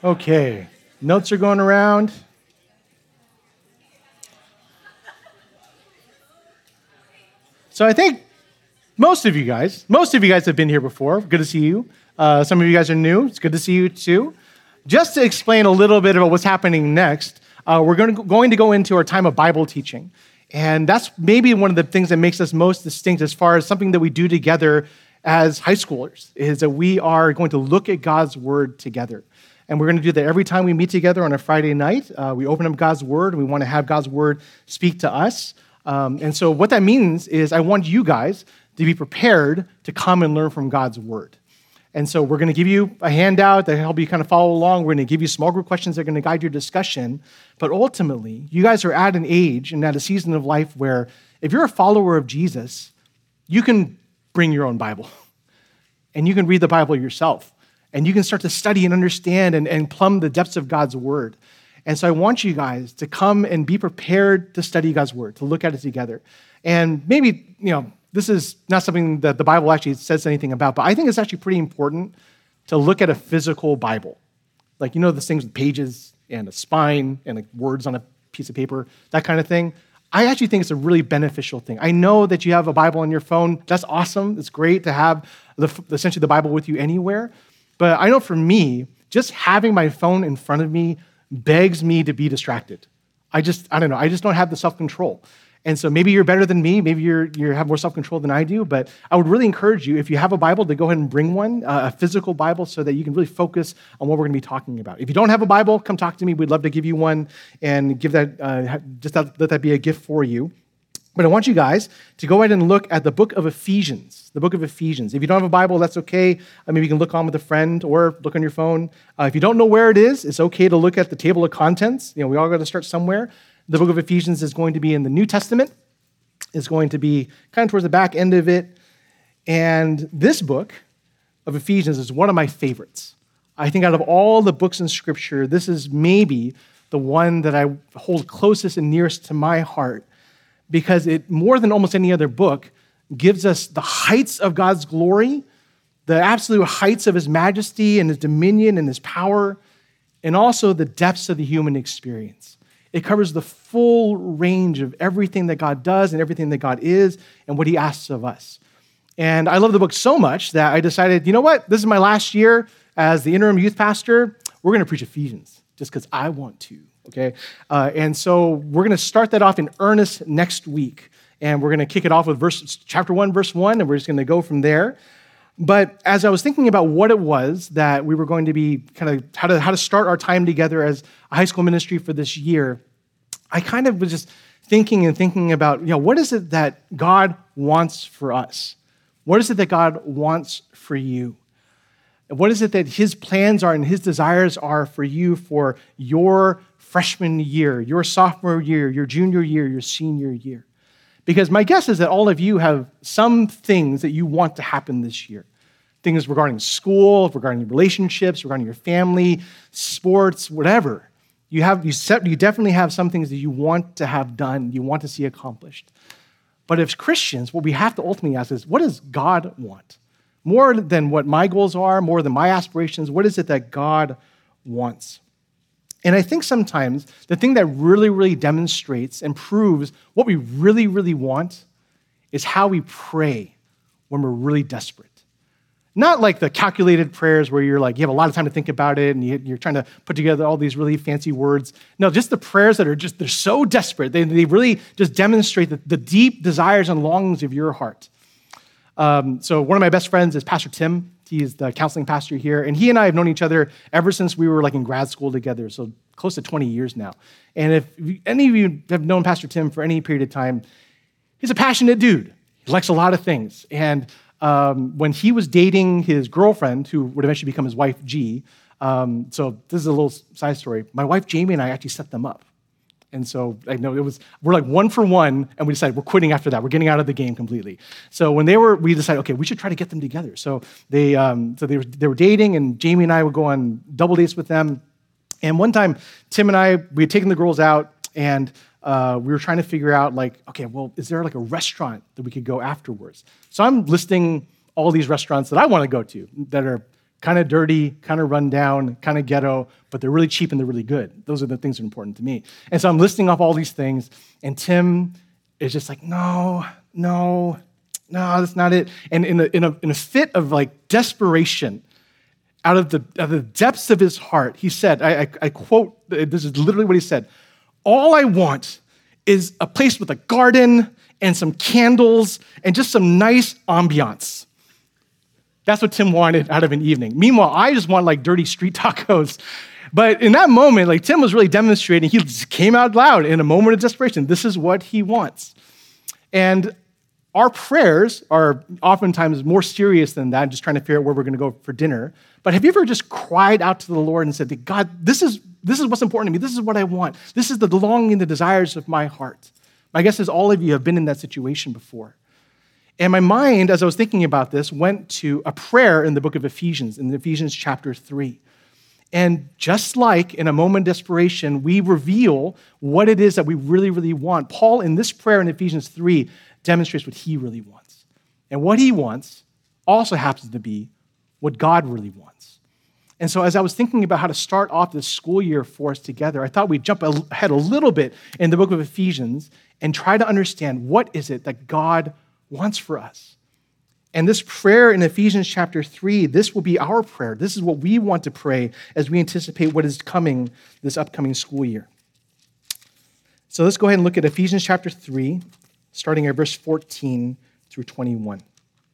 Okay, notes are going around. So I think most of you guys have been here before. Good to see you. Some of you guys are new. It's good to see you too. Just to explain a little bit about what's happening next, we're going to go into our time of Bible teaching. And that's maybe one of the things that makes us most distinct as far as something that we do together as high schoolers, is that we are going to look at God's Word together. And we're going to do that every time we meet together on a Friday night. We open up God's Word, and we want to have God's Word speak to us. And so what that means is I want you guys to be prepared to come and learn from God's Word. And so we're going to give you a handout that help you kind of follow along. We're going to give you small group questions that are going to guide your discussion. But ultimately, you guys are at an age and at a season of life where if you're a follower of Jesus, you can bring your own Bible. And you can read the Bible yourself. And you can start to study and understand and plumb the depths of God's Word. And so I want you guys to come and be prepared to study God's Word, to look at it together. And maybe, this is not something that the Bible actually says anything about, but I think it's actually pretty important to look at a physical Bible. Like, those things with pages and a spine and like words on a piece of paper, that kind of thing. I actually think it's a really beneficial thing. I know that you have a Bible on your phone. That's awesome. It's great to have essentially the Bible with you anywhere. But I know for me, just having my phone in front of me begs me to be distracted. I don't know. I just don't have the self-control. And so maybe you're better than me. Maybe you have more self-control than I do. But I would really encourage you, if you have a Bible, to go ahead and bring one, a physical Bible, so that you can really focus on what we're going to be talking about. If you don't have a Bible, come talk to me. We'd love to give you one and give that, let that be a gift for you. But I want you guys to go ahead and look at the book of Ephesians, the book of Ephesians. If you don't have a Bible, that's okay. Maybe you can look on with a friend or look on your phone. If you don't know where it is, it's okay to look at the table of contents. We all got to start somewhere. The book of Ephesians is going to be in the New Testament. It's going to be kind of towards the back end of it. And this book of Ephesians is one of my favorites. I think out of all the books in Scripture, this is maybe the one that I hold closest and nearest to my heart, because it, more than almost any other book, gives us the heights of God's glory, the absolute heights of his majesty and his dominion and his power, and also the depths of the human experience. It covers the full range of everything that God does and everything that God is and what he asks of us. And I love the book so much that I decided, you know what? This is my last year as the interim youth pastor. We're going to preach Ephesians just because I want to. Okay, and so we're going to start that off in earnest next week, and we're going to kick it off with chapter 1, verse 1, and we're just going to go from there. But as I was thinking about what it was that we were going to be kind of how to start our time together as a high school ministry for this year, I kind of was just thinking about, what is it that God wants for us? What is it that God wants for you? What is it that his plans are and his desires are for you for your freshman year, your sophomore year, your junior year, your senior year? Because my guess is that all of you have some things that you want to happen this year. Things regarding school, regarding relationships, regarding your family, sports, whatever. You definitely have some things that you want to have done, you want to see accomplished. But as Christians, what we have to ultimately ask is, what does God want? More than what my goals are, more than my aspirations, what is it that God wants? And I think sometimes the thing that really, really demonstrates and proves what we really, really want is how we pray when we're really desperate. Not like the calculated prayers where you're like, you have a lot of time to think about it and you're trying to put together all these really fancy words. No, just the prayers that are they're so desperate. They really just demonstrate the deep desires and longings of your heart. So one of my best friends is Pastor Tim. He is the counseling pastor here. And he and I have known each other ever since we were in grad school together, so close to 20 years now. And if any of you have known Pastor Tim for any period of time, he's a passionate dude. He likes a lot of things. And when he was dating his girlfriend, who would eventually become his wife, G, so this is a little side story. My wife, Jamie, and I actually set them up. And so I know we're like 1 for 1, and we decided we're quitting after that. We're getting out of the game completely. So when we decided, okay, we should try to get them together. So they were dating, and Jamie and I would go on double dates with them. And one time, Tim and I, we had taken the girls out, and we were trying to figure out, okay, well, is there a restaurant that we could go afterwards? So I'm listing all these restaurants that I want to go to that are kind of dirty, kind of run down, kind of ghetto, but they're really cheap and they're really good. Those are the things that are important to me. And so I'm listing off all these things, and Tim is just like, no, that's not it. And in a fit of like desperation, out of the depths of his heart, he said, I quote, this is literally what he said, "All I want is a place with a garden and some candles and just some nice ambiance." That's what Tim wanted out of an evening. Meanwhile, I just want like dirty street tacos. But in that moment, like Tim was really demonstrating, he just came out loud in a moment of desperation. This is what he wants. And our prayers are oftentimes more serious than that, just trying to figure out where we're going to go for dinner. But have you ever just cried out to the Lord and said, God, this is what's important to me. This is what I want. This is the longing, the desires of my heart. My guess is all of you have been in that situation before. And my mind, as I was thinking about this, went to a prayer in the book of Ephesians, in Ephesians chapter 3. And just like in a moment of desperation, we reveal what it is that we really, really want. Paul, in this prayer in Ephesians 3, demonstrates what he really wants. And what he wants also happens to be what God really wants. And so as I was thinking about how to start off this school year for us together, I thought we'd jump ahead a little bit in the book of Ephesians and try to understand what is it that God wants for us. And this prayer in Ephesians chapter 3, this will be our prayer. This is what we want to pray as we anticipate what is coming this upcoming school year. So let's go ahead and look at Ephesians chapter 3, starting at verse 14 through 21.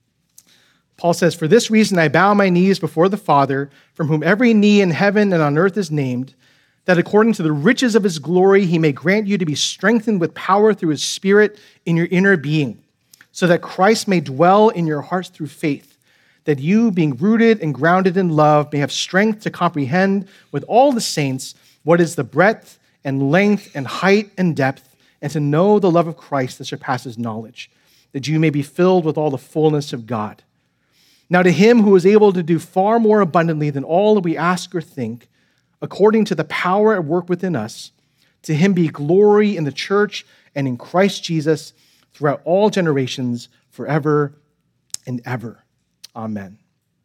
Paul says, "For this reason I bow my knees before the Father, from whom every knee in heaven and on earth is named, that according to the riches of his glory he may grant you to be strengthened with power through his Spirit in your inner being, so that Christ may dwell in your hearts through faith, that you, being rooted and grounded in love, may have strength to comprehend with all the saints what is the breadth and length and height and depth, and to know the love of Christ that surpasses knowledge, that you may be filled with all the fullness of God. Now to him who is able to do far more abundantly than all that we ask or think, according to the power at work within us, to him be glory in the church and in Christ Jesus throughout all generations, forever and ever. Amen."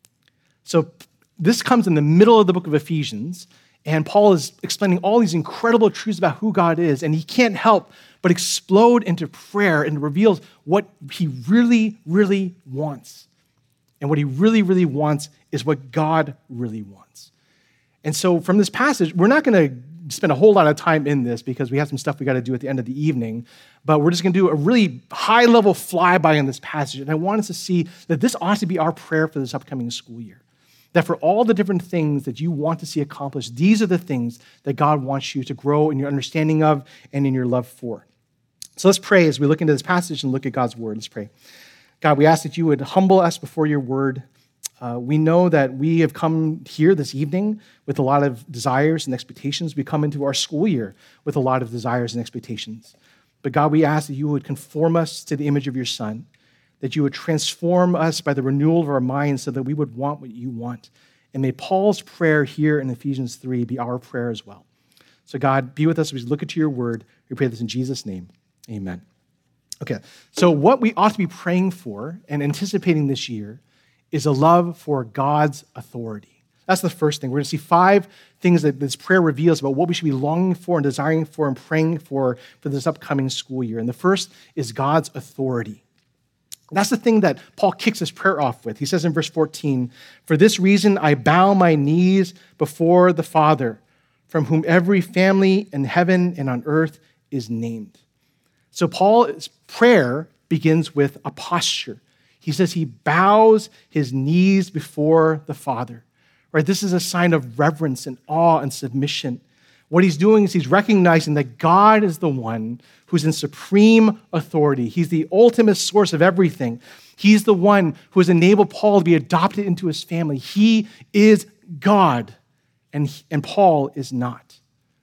So this comes in the middle of the book of Ephesians, and Paul is explaining all these incredible truths about who God is, and he can't help but explode into prayer and reveals what he really, really wants. And what he really, really wants is what God really wants. And so from this passage, we're not going to spend a whole lot of time in this because we have some stuff we got to do at the end of the evening, but we're just going to do a really high-level flyby on this passage. And I want us to see that this ought to be our prayer for this upcoming school year. That for all the different things that you want to see accomplished, these are the things that God wants you to grow in your understanding of and in your love for. So let's pray as we look into this passage and look at God's word. Let's pray. God, we ask that you would humble us before your word. We know that we have come here this evening with a lot of desires and expectations. We come into our school year with a lot of desires and expectations. But God, we ask that you would conform us to the image of your Son, that you would transform us by the renewal of our minds so that we would want what you want. And may Paul's prayer here in Ephesians 3 be our prayer as well. So God, be with us as we look into your word. We pray this in Jesus' name. Amen. Okay, so what we ought to be praying for and anticipating this year is a love for God's authority. That's the first thing. We're going to see 5 things that this prayer reveals about what we should be longing for and desiring for and praying for this upcoming school year. And the first is God's authority. That's the thing that Paul kicks his prayer off with. He says in verse 14, "For this reason I bow my knees before the Father, from whom every family in heaven and on earth is named." So Paul's prayer begins with a posture. He says he bows his knees before the Father. Right? This is a sign of reverence and awe and submission. What he's doing is he's recognizing that God is the one who's in supreme authority. He's the ultimate source of everything. He's the one who has enabled Paul to be adopted into his family. He is God, and Paul is not.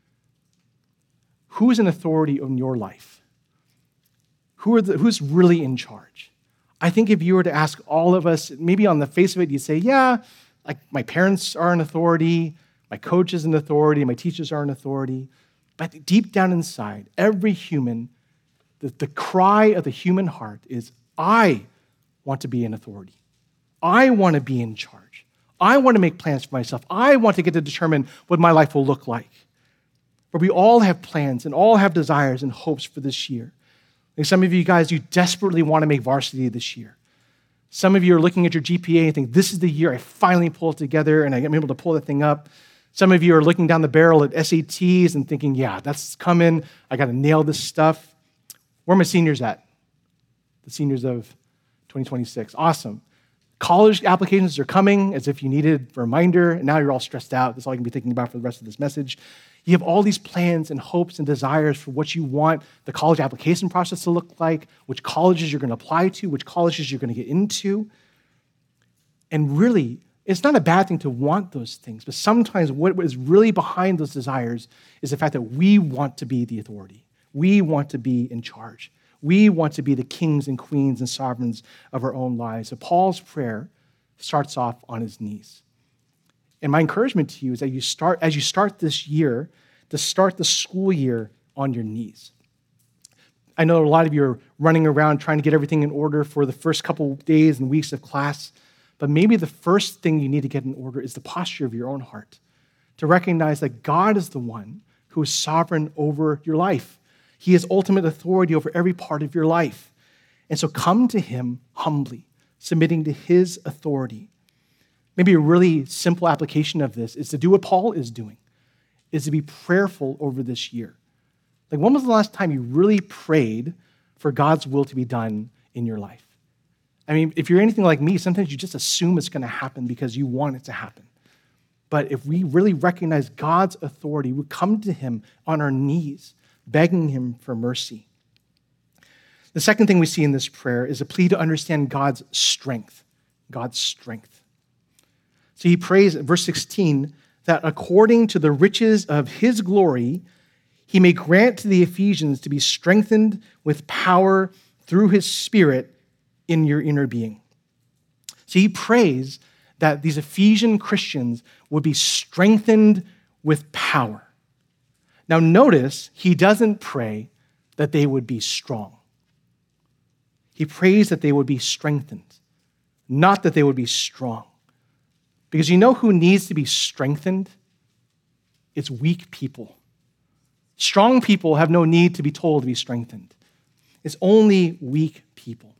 Who is in authority in your life? Who's really in charge? I think if you were to ask all of us, maybe on the face of it, you'd say, yeah, like my parents are an authority, my coach is an authority, my teachers are an authority. But deep down inside, every human, the cry of the human heart is, I want to be an authority. I want to be in charge. I want to make plans for myself. I want to get to determine what my life will look like. But we all have plans and all have desires and hopes for this year. Like some of you guys, you desperately want to make varsity this year. Some of you are looking at your GPA and think, this is the year I finally pull it together and I'm able to pull that thing up. Some of you are looking down the barrel at SATs and thinking, yeah, that's coming. I got to nail this stuff. Where are my seniors at? The seniors of 2026. Awesome. College applications are coming as if you needed a reminder, and now you're all stressed out. That's all you can be thinking about for the rest of this message. You have all these plans and hopes and desires for what you want the college application process to look like, which colleges you're going to apply to, which colleges you're going to get into. And really, it's not a bad thing to want those things, but sometimes what is really behind those desires is the fact that we want to be the authority. We want to be in charge. We want to be the kings and queens and sovereigns of our own lives. So Paul's prayer starts off on his knees. And my encouragement to you is that as you start this year, to start the school year on your knees. I know a lot of you are running around trying to get everything in order for the first couple days and weeks of class, but maybe the first thing you need to get in order is the posture of your own heart, to recognize that God is the one who is sovereign over your life. He has ultimate authority over every part of your life. And so come to him humbly, submitting to his authority. Maybe a really simple application of this is to do what Paul is doing, is to be prayerful over this year. Like, when was the last time you really prayed for God's will to be done in your life? I mean, if you're anything like me, sometimes you just assume it's going to happen because you want it to happen. But if we really recognize God's authority, we come to him on our knees, begging him for mercy. The second thing we see in this prayer is a plea to understand God's strength. God's strength. So he prays, verse 16, that according to the riches of his glory, he may grant to the Ephesians to be strengthened with power through his Spirit in your inner being. So he prays that these Ephesian Christians would be strengthened with power. Now notice, he doesn't pray that they would be strong. He prays that they would be strengthened, not that they would be strong. Because you know who needs to be strengthened? It's weak people. Strong people have no need to be told to be strengthened. It's only weak people.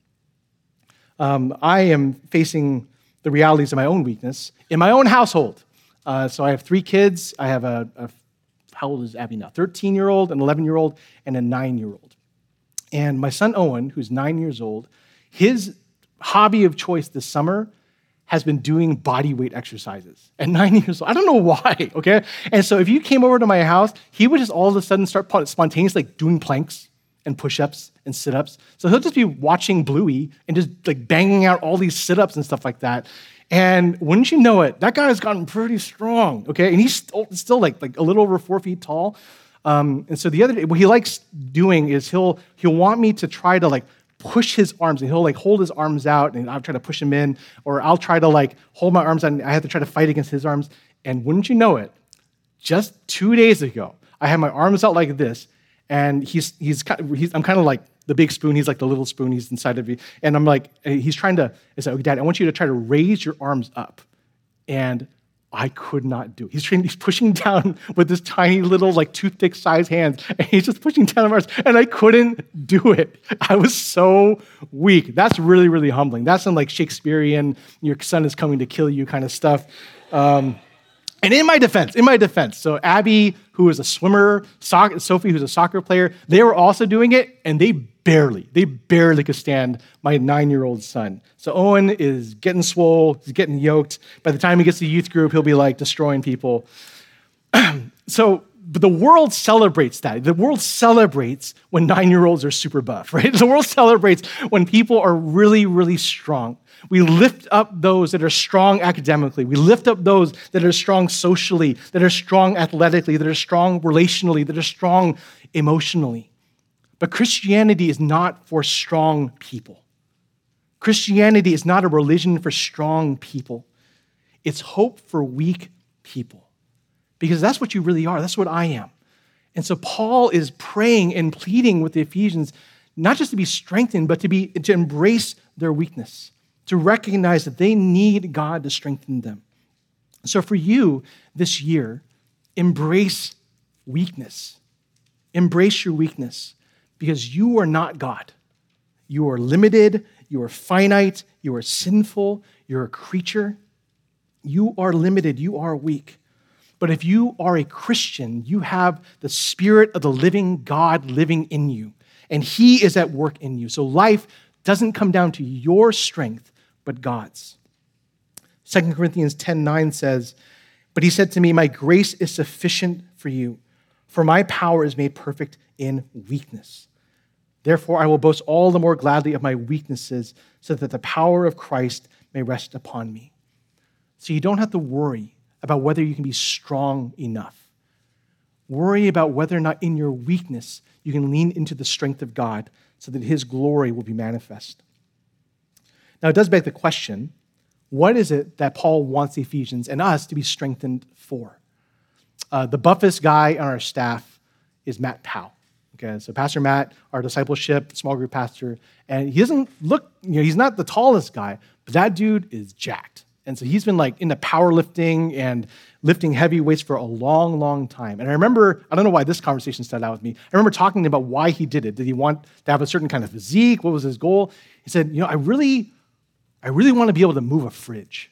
I am facing the realities of my own weakness in my own household. So I have 3 kids. I have how old is Abby now? 13-year-old, an 11-year-old, and a 9-year-old. And my son Owen, who's 9 years old, his hobby of choice this summer has been doing body weight exercises at 9 years old. I don't know why, okay? And so if you came over to my house, he would just all of a sudden start spontaneously doing planks and push-ups and sit-ups. So he'll just be watching Bluey and just banging out all these sit-ups and stuff like that. And wouldn't you know it, that guy has gotten pretty strong, okay? And he's still like a little over 4 feet tall. And so the other day, what he likes doing is he'll want me to try to push his arms, and he'll hold his arms out, and I'll try to push him in, or I'll try to hold my arms out, and I have to try to fight against his arms. And wouldn't you know it, just 2 days ago, I had my arms out like this, and I'm kind of like the big spoon, he's like the little spoon, he's inside of me, and he's trying to, I said, okay, Dad, I want you to try to raise your arms up, and I could not do it. He's pushing down with this tiny little toothpick sized hands, and he's just pushing down on my arms, and I couldn't do it. I was so weak. That's really, really humbling. That's some Shakespearean, your son is coming to kill you kind of stuff. And in my defense, so Abby, who is a swimmer, Sophie, who's a soccer player, they were also doing it, and they barely could stand my 9-year-old son. So Owen is getting swole, he's getting yoked. By the time he gets to youth group, he'll be destroying people. But the world celebrates that. The world celebrates when 9-year-olds are super buff, right? The world celebrates when people are really, really strong. We lift up those that are strong academically. We lift up those that are strong socially, that are strong athletically, that are strong relationally, that are strong emotionally. But Christianity is not for strong people. Christianity is not a religion for strong people. It's hope for weak people. Because that's what you really are. That's what I am. And so Paul is praying and pleading with the Ephesians, not just to be strengthened, but to embrace their weakness, to recognize that they need God to strengthen them. So for you this year, embrace weakness. Embrace your weakness because you are not God. You are limited, you are finite, you are sinful, you're a creature. You are limited, you are weak. But if you are a Christian, you have the Spirit of the living God living in you, and He is at work in you. So life doesn't come down to your strength, but God's. 2 Corinthians 10:9 says, "But He said to me, my grace is sufficient for you, for my power is made perfect in weakness. Therefore, I will boast all the more gladly of my weaknesses, so that the power of Christ may rest upon me." So you don't have to worry about whether you can be strong enough. Worry about whether or not in your weakness you can lean into the strength of God so that His glory will be manifest. Now, it does beg the question, what is it that Paul wants the Ephesians and us to be strengthened for? The buffest guy on our staff is Matt Powell. Okay, so Pastor Matt, our discipleship small group pastor, and he doesn't look, he's not the tallest guy, but that dude is jacked. And so he's been like into powerlifting and lifting heavy weights for a long, long time. And I remember, I don't know why this conversation started out with me. I remember talking about why he did it. Did he want to have a certain kind of physique? What was his goal? He said, I really want to be able to move a fridge.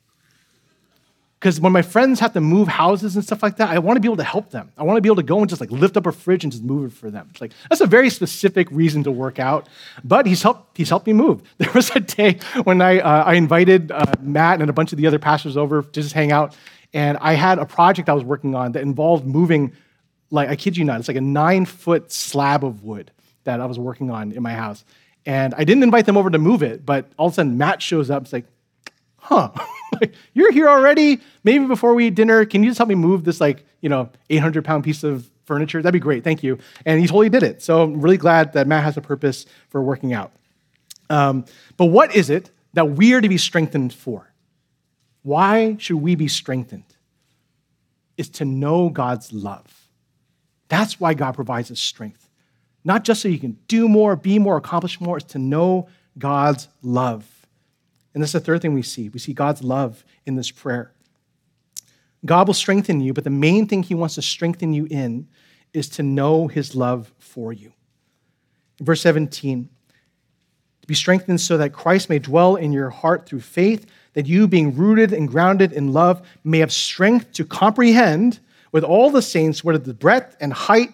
Because when my friends have to move houses and stuff like that, I want to be able to help them. I want to be able to go and just like lift up a fridge and just move it for them. It's like, that's a very specific reason to work out, but he's helped me move. There was a day when I invited Matt and a bunch of the other pastors over to just hang out, and I had a project I was working on that involved moving, like, I kid you not, it's like a 9-foot slab of wood that I was working on in my house. And I didn't invite them over to move it, but all of a sudden Matt shows up. It's like, huh, like, you're here already? Maybe before we eat dinner, can you just help me move this 800-pound piece of furniture? That'd be great, thank you. And he totally did it. So I'm really glad that Matt has a purpose for working out. But what is it that we are to be strengthened for? Why should we be strengthened? It's to know God's love. That's why God provides us strength. Not just so you can do more, be more, accomplish more, it's to know God's love. And that's the third thing we see. We see God's love in this prayer. God will strengthen you, but the main thing He wants to strengthen you in is to know His love for you. In verse 17, to be strengthened so that Christ may dwell in your heart through faith, that you, being rooted and grounded in love, may have strength to comprehend with all the saints what are the breadth and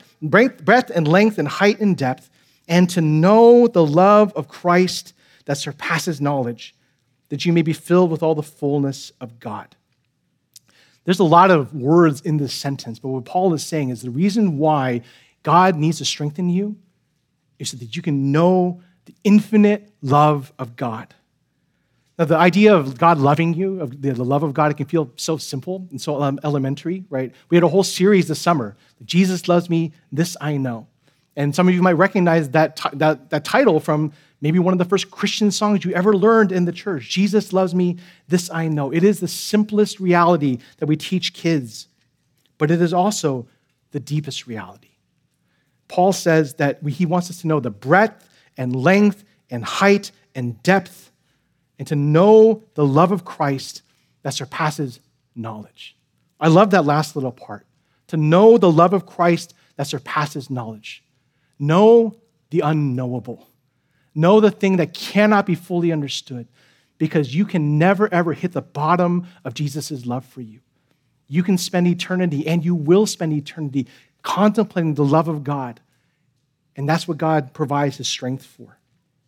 length and height and depth, and to know the love of Christ that surpasses knowledge, that you may be filled with all the fullness of God. There's a lot of words in this sentence, but what Paul is saying is the reason why God needs to strengthen you is so that you can know the infinite love of God. Now, the idea of God loving you, of the love of God, it can feel so simple and so elementary, right? We had a whole series this summer, Jesus loves me, this I know. And some of you might recognize that title from maybe one of the first Christian songs you ever learned in the church. Jesus loves me, this I know. It is the simplest reality that we teach kids, but it is also the deepest reality. Paul says that he wants us to know the breadth and length and height and depth, and to know the love of Christ that surpasses knowledge. I love that last little part. To know the love of Christ that surpasses knowledge. Know the unknowable. Know the thing that cannot be fully understood, because you can never, ever hit the bottom of Jesus' love for you. You can spend eternity, and you will spend eternity contemplating the love of God. And that's what God provides His strength for.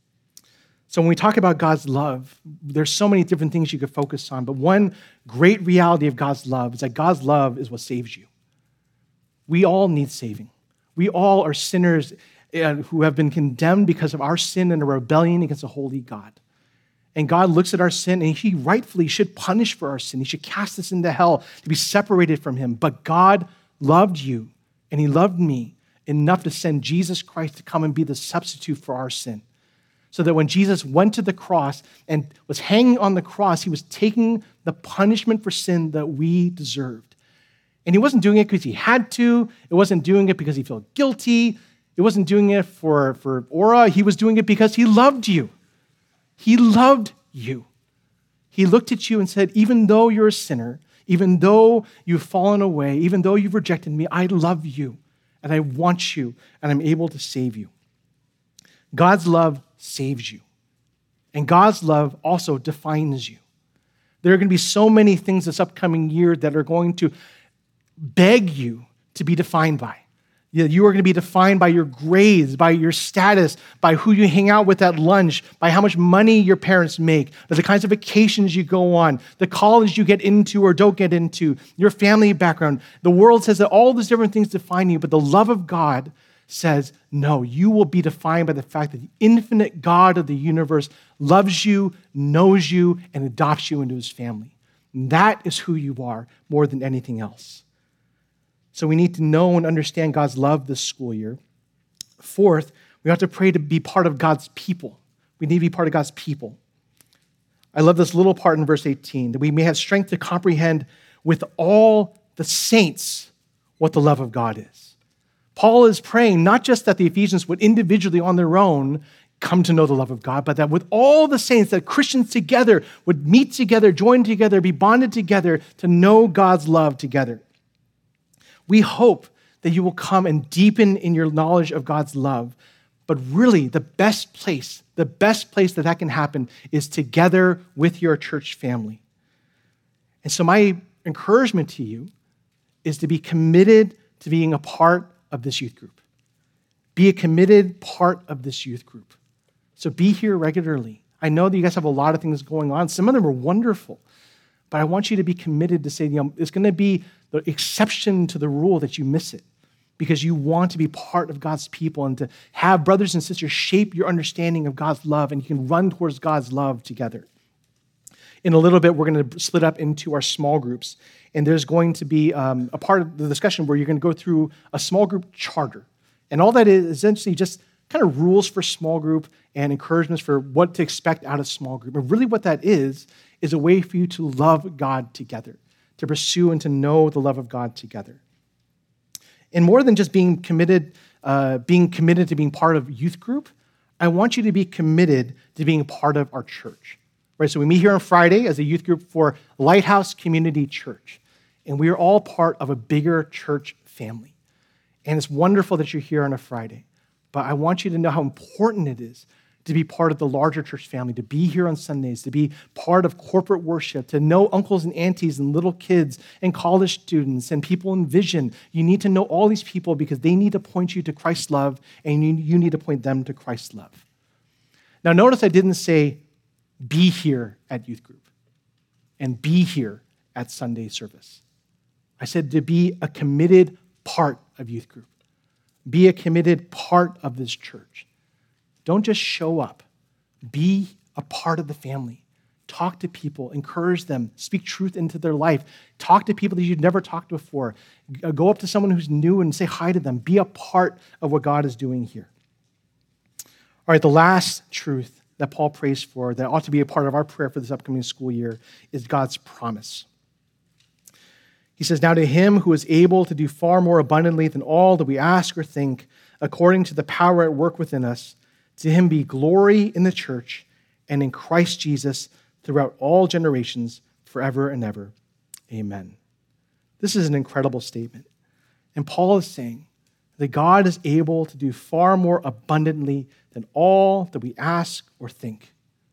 So when we talk about God's love, there's so many different things you could focus on, but one great reality of God's love is that God's love is what saves you. We all need saving. We all are sinners who have been condemned because of our sin and a rebellion against a holy God. And God looks at our sin, and He rightfully should punish for our sin. He should cast us into hell to be separated from Him. But God loved you, and He loved me enough to send Jesus Christ to come and be the substitute for our sin. So that when Jesus went to the cross and was hanging on the cross, He was taking the punishment for sin that we deserved. And He wasn't doing it because He had to. It wasn't doing it because He felt guilty. It wasn't doing it for aura. He was doing it because He loved you. He loved you. He looked at you and said, even though you're a sinner, Even though you've fallen away, even though you've rejected me, I love you and I want you and I'm able to save you. God's love saves you. And God's love also defines you. There are going to be so many things this upcoming year that are going to beg you to be defined by. You are going to be defined by your grades, by your status, by who you hang out with at lunch, by how much money your parents make, by the kinds of vacations you go on, the college you get into or don't get into, your family background. The world says that all these different things define you, but the love of God says, no, you will be defined by the fact that the infinite God of the universe loves you, knows you, and adopts you into his family. And that is who you are more than anything else. So we need to know and understand God's love this school year. Fourth, we have to pray to be part of God's people. We need to be part of God's people. I love this little part in verse 18, that we may have strength to comprehend with all the saints what the love of God is. Paul is praying not just that the Ephesians would individually on their own come to know the love of God, but that with all the saints, that Christians together would meet together, join together, be bonded together to know God's love together. We hope that you will come and deepen in your knowledge of God's love. But really, the best place that can happen is together with your church family. And so my encouragement to you is to be committed to being a part of this youth group. Be a committed part of this youth group. So be here regularly. I know that you guys have a lot of things going on. Some of them are wonderful. But I want you to be committed to say, it's going to be the exception to the rule that you miss it because you want to be part of God's people and to have brothers and sisters shape your understanding of God's love, and you can run towards God's love together. In a little bit, we're going to split up into our small groups, and there's going to be a part of the discussion where you're going to go through a small group charter. And all that is essentially just kind of rules for small group and encouragements for what to expect out of small group. And really what that is a way for you to love God together, to pursue and to know the love of God together. And more than just being committed to being part of youth group, I want you to be committed to being part of our church. Right? So we meet here on Friday as a youth group for Lighthouse Community Church. And we are all part of a bigger church family. And it's wonderful that you're here on a Friday. But I want you to know how important it is to be part of the larger church family, to be here on Sundays, to be part of corporate worship, to know uncles and aunties and little kids and college students and people in Vision. You need to know all these people because they need to point you to Christ's love, and you need to point them to Christ's love. Now, notice I didn't say be here at youth group and be here at Sunday service. I said to be a committed part of youth group. Be a committed part of this church. Don't just show up. Be a part of the family. Talk to people, encourage them, speak truth into their life. Talk to people that you've never talked to before. Go up to someone who's new and say hi to them. Be a part of what God is doing here. All right, the last truth that Paul prays for, that ought to be a part of our prayer for this upcoming school year, is God's promise. He says, now to him who is able to do far more abundantly than all that we ask or think, according to the power at work within us, to him be glory in the church and in Christ Jesus throughout all generations, forever and ever. Amen. This is an incredible statement. And Paul is saying that God is able to do far more abundantly than all that we ask or think.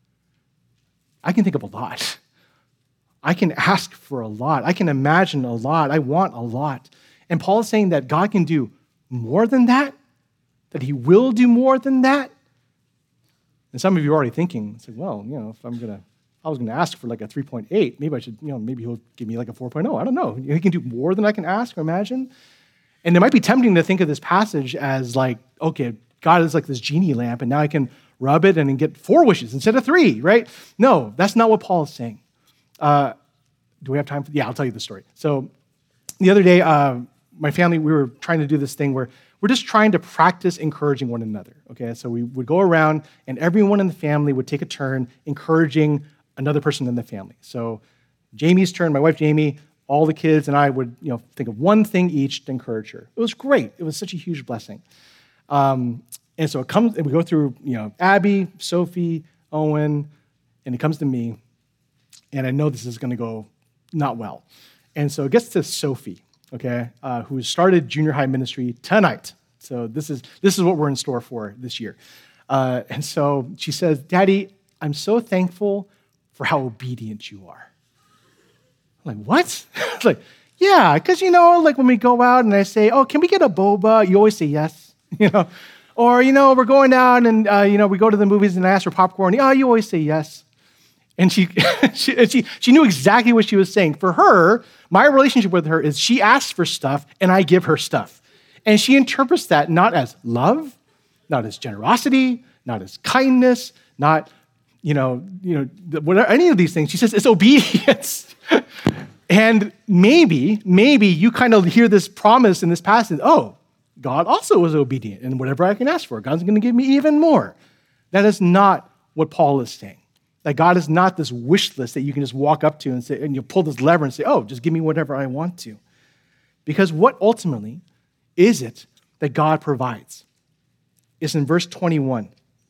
I can think of a lot. I can ask for a lot. I can imagine a lot. I want a lot. And Paul is saying that God can do more than that he will do more than that. And some of you are already thinking, it's like, well, if I was going to ask for like a 3.8, maybe I should, maybe he'll give me like a 4.0. I don't know. He can do more than I can ask or imagine. And it might be tempting to think of this passage as like, okay, God is like this genie lamp, and now I can rub it and get 4 wishes instead of 3, right? No, that's not what Paul is saying. Do we have time? Yeah, I'll tell you the story. So the other day, my family, we were trying to do this thing where we're just trying to practice encouraging one another, okay? So we would go around, and everyone in the family would take a turn encouraging another person in the family. So Jamie's turn, my wife Jamie, all the kids and I would think of one thing each to encourage her. It was great. It was such a huge blessing. And so it comes, and we go through Abby, Sophie, Owen, and it comes to me, and I know this is going to go not well. And so it gets to Sophie, okay, who started junior high ministry tonight. So this is what we're in store for this year. And so she says, Daddy, I'm so thankful for how obedient you are. I'm like, what? It's like, yeah, because, like when we go out and I say, oh, can we get a boba? You always say yes, Or, we're going out and, we go to the movies and I ask for popcorn. Oh, you always say yes. And she knew exactly what she was saying. For her, my relationship with her is she asks for stuff and I give her stuff. And she interprets that not as love, not as generosity, not as kindness, not, whatever, any of these things. She says it's obedience. And maybe you kind of hear this promise in this passage, oh, God also was obedient, and whatever I can ask for, God's going to give me even more. That is not what Paul is saying. That God is not this wish list that you can just walk up to and say, and you pull this lever and say, oh, just give me whatever I want to. Because what ultimately is it that God provides? It's in verse 21.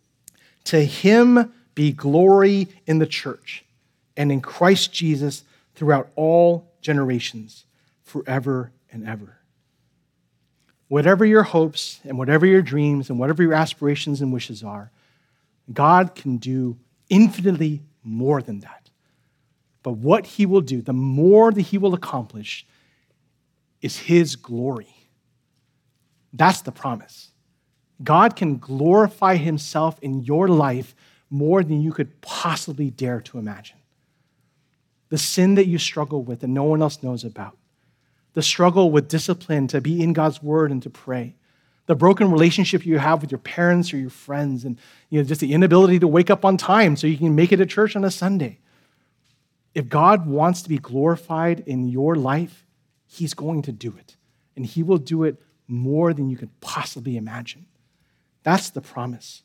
To him be glory in the church and in Christ Jesus throughout all generations, forever and ever. Whatever your hopes and whatever your dreams and whatever your aspirations and wishes are, God can do infinitely more than that. But what he will do, the more that he will accomplish, is his glory. That's the promise. God can glorify himself in your life more than you could possibly dare to imagine. The sin that you struggle with that no one else knows about, the struggle with discipline to be in God's word and to pray, the broken relationship you have with your parents or your friends, and just the inability to wake up on time so you can make it to church on a Sunday. If God wants to be glorified in your life, he's going to do it. And he will do it more than you could possibly imagine. That's the promise.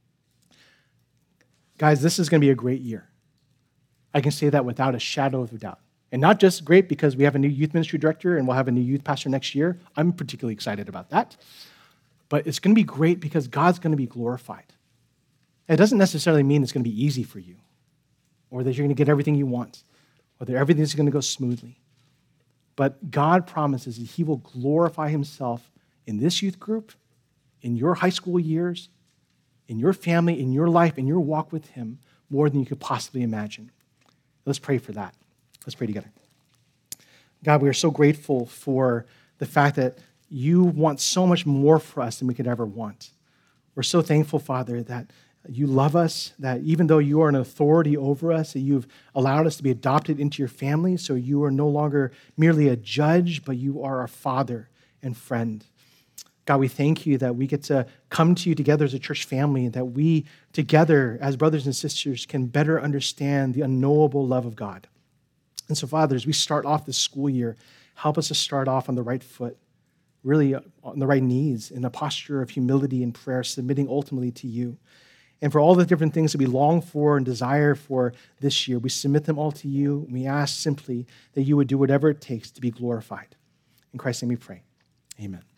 Guys, this is going to be a great year. I can say that without a shadow of a doubt. And not just great because we have a new youth ministry director and we'll have a new youth pastor next year. I'm particularly excited about that. But it's going to be great because God's going to be glorified. It doesn't necessarily mean it's going to be easy for you or that you're going to get everything you want or that everything's going to go smoothly. But God promises that he will glorify himself in this youth group, in your high school years, in your family, in your life, in your walk with him more than you could possibly imagine. Let's pray for that. Let's pray together. God, we are so grateful for the fact that you want so much more for us than we could ever want. We're so thankful, Father, that you love us, that even though you are an authority over us, that you've allowed us to be adopted into your family, so you are no longer merely a judge, but you are our Father and friend. God, we thank you that we get to come to you together as a church family, and that we together as brothers and sisters can better understand the unknowable love of God. And so, Father, as we start off this school year, help us to start off on the right foot, really on the right knees, in a posture of humility and prayer, submitting ultimately to you. And for all the different things that we long for and desire for this year, we submit them all to you. We ask simply that you would do whatever it takes to be glorified. In Christ's name we pray. Amen.